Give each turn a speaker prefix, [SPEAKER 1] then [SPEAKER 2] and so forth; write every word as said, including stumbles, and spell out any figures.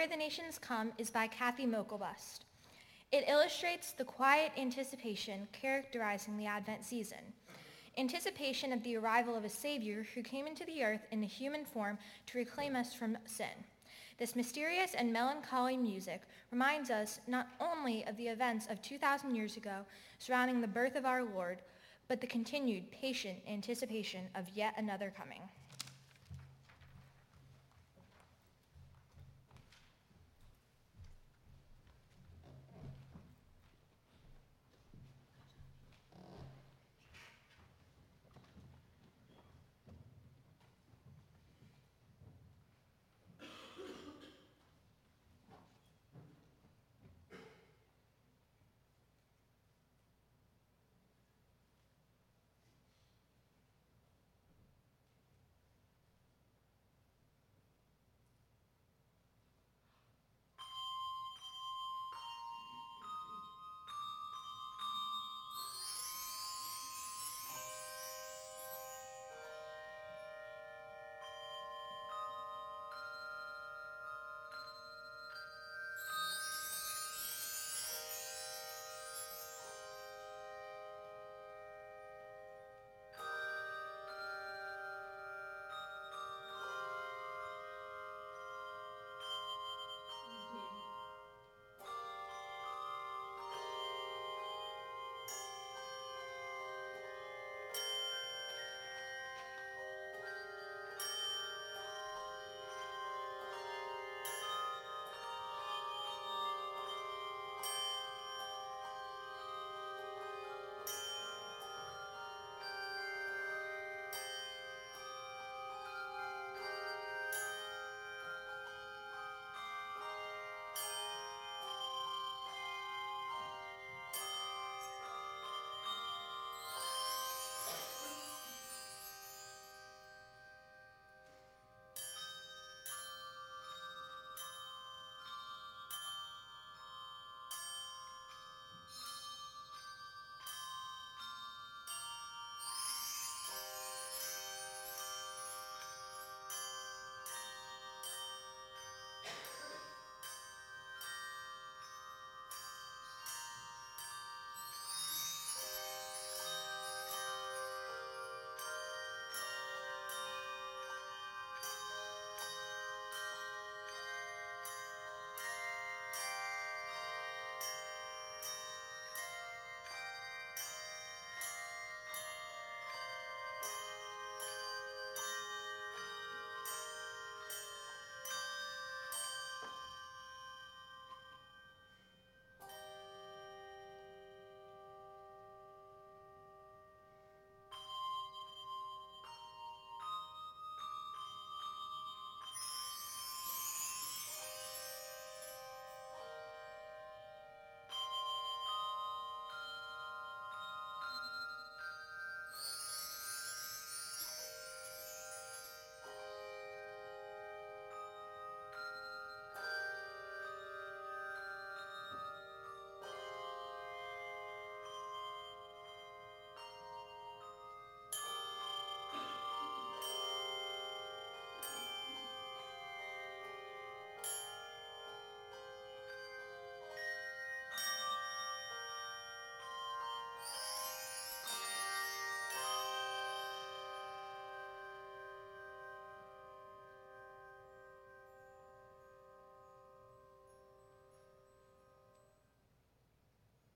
[SPEAKER 1] Where the Nations Come is by Kathy Mokelbust. It illustrates the quiet anticipation characterizing the Advent season. Anticipation of the arrival of a Savior who came into the earth in a human form to reclaim us from sin. This mysterious and melancholy music reminds us not only of the events of two thousand years ago surrounding the birth of our Lord, but the continued patient anticipation of yet another coming.